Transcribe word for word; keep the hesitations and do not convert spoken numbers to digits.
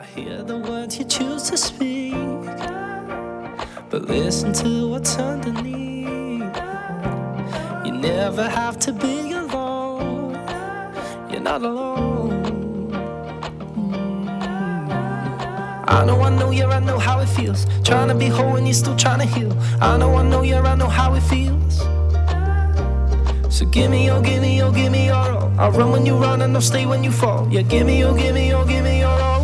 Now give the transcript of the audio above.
Hear the words you choose to speak, but listen to what's underneath. You never have to be alone. You're not alone. I know, I know, yeah, I know how it feels. Trying to be whole and you're still trying to heal. I know, I know, yeah, I know how it feels. So give me your, give me your, give me your all. I'll run when you run and I'll stay when you fall. Yeah, give me your, give me your, give me your all.